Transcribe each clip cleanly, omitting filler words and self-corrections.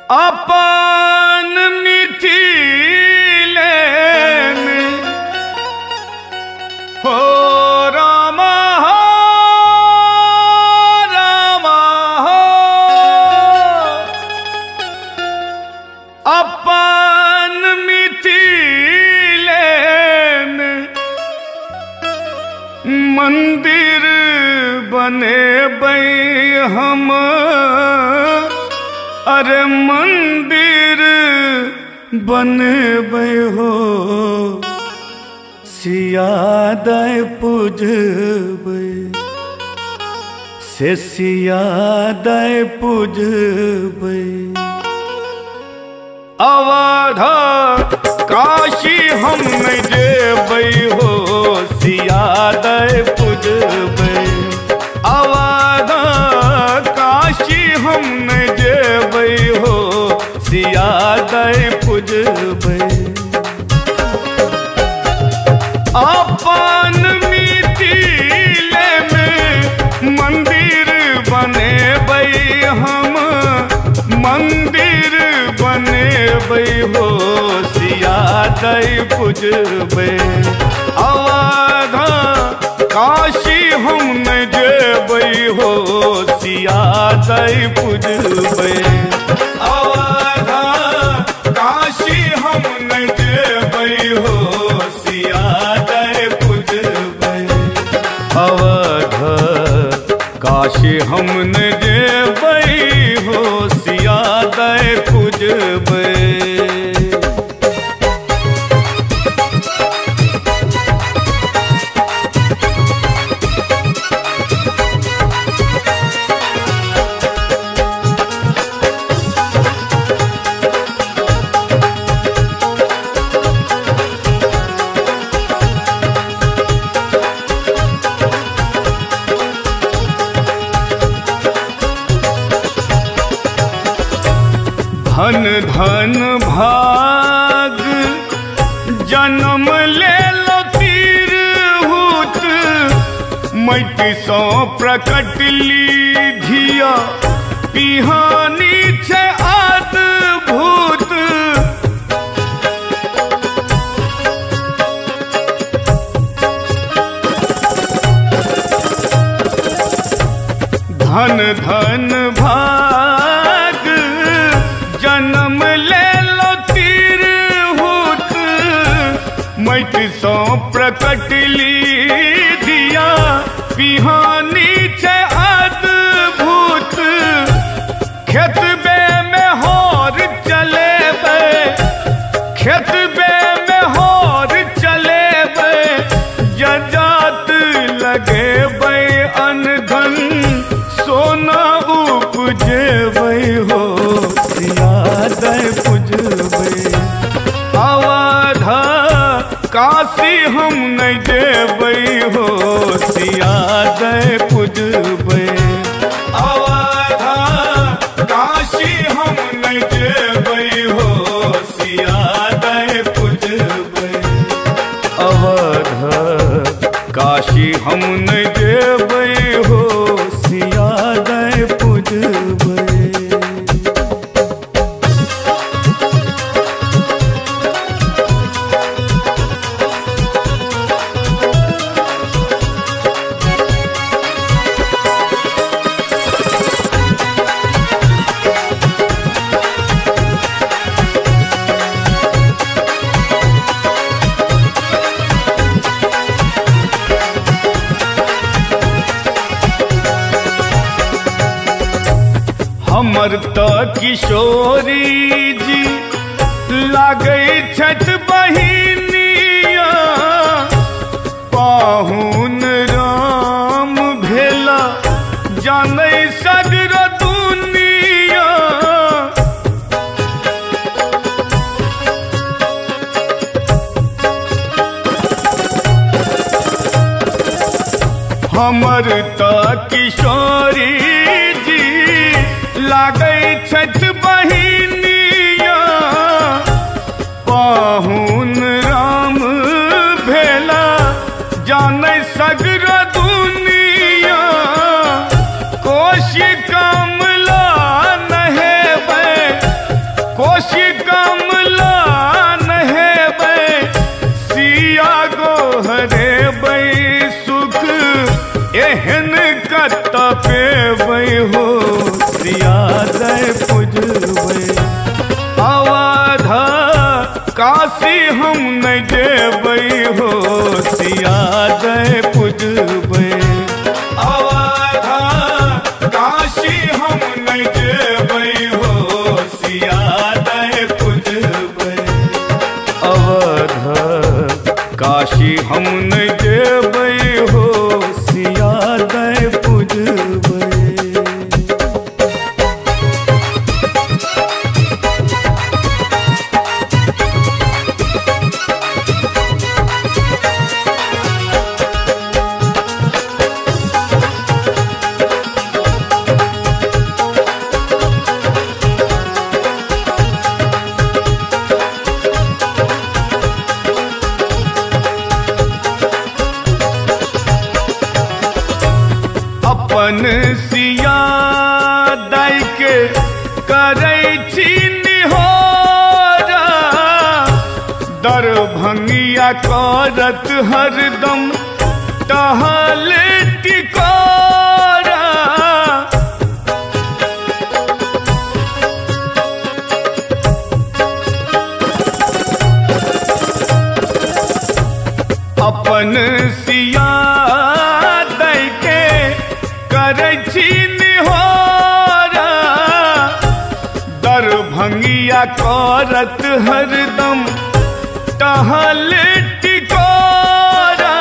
अपन मिथिले में हो राम हो राम हो अपन मिथिले में मंदिर बनेबै हम अरे मंदिर बनेबै हो सिया दाय पूजबै से सिया दाय पूजबै अवध काशी हम नहीं जेबै हो सिया दाय पूजबै अवध काशी हम नहीं जेबै हो सिया दाय पूजबै अपन मिथिले में मंदिर बनेबै हम मंदिर बनेबै हो सिया दाय पूजबै अवध काशी हम नहीं जेबै हो सिया दाय पूजबै अवध काशी हम नहीं जेबै हो सिया दाय पूजबै अवध काशी हम नहीं जेबै हो सिया दाय पूजबै धन धन भाग जन्म ले लो तीर हूत मटि सौ प्रकट ली धिया पिहानी छे अद्भुत धन धन भाग जन्म ले लो तीर हूत मटि सौ प्रकट ली दिया पिहानी छे अद्भुत खेतबे में होर चलेबै खेतबे में होर चलेबै जजात लगेबै अनधन सोना उपजेबै हो सिया दाय पूजबै अवध काशी हम नहीं जेबै हो सिया दाय पूजबै अवध काशी हम नहीं जेबै हो सिया दाय पूजबै अवध काशी हम नहीं जेबै हो सिया दाय पूजबै हमर तो किशोरी जी लागै छठ बहिनिया पाहुन राम भेला जानै सगरो दुनिया हमर तो किशोरी जी लागै छठ बहिनिया पाहुन राम भेला जानै सगरो दुनिया कोशी कमला नहेबै न जेबै हो सिया दे पुजबै। अवध काशी हम न जेबै हो सिया दे पुजबै। अवध काशी हम न जेबै हो सिया दे पुजबै। अपन सिया दाई के करै छी निहोरा, दरभंगिया करत हरदम टहल टिकोरा। अपन सिया दाई के करै छी निहोरा, दरभंगिया करत हरदम टहल टिकोरा।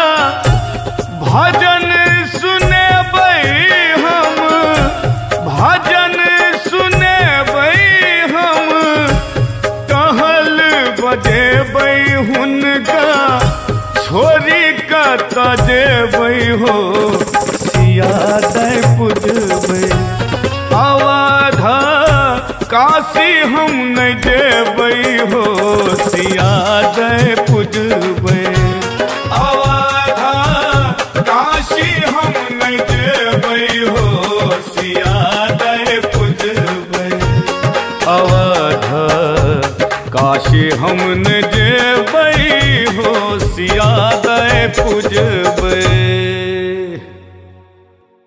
भजन सुनेबै हम, भजन सुनेबै हम, टहल बजेबै हुनका छोरी कत जेबै हो सिया दे पुजबै। अवध काशी हम न जेबै हो सिया दे पुजबै। अवध काशी हम न जेबै हो सिया दे पुजबै। अवध काशी हम न जेबै हो सिया दे पुजबै।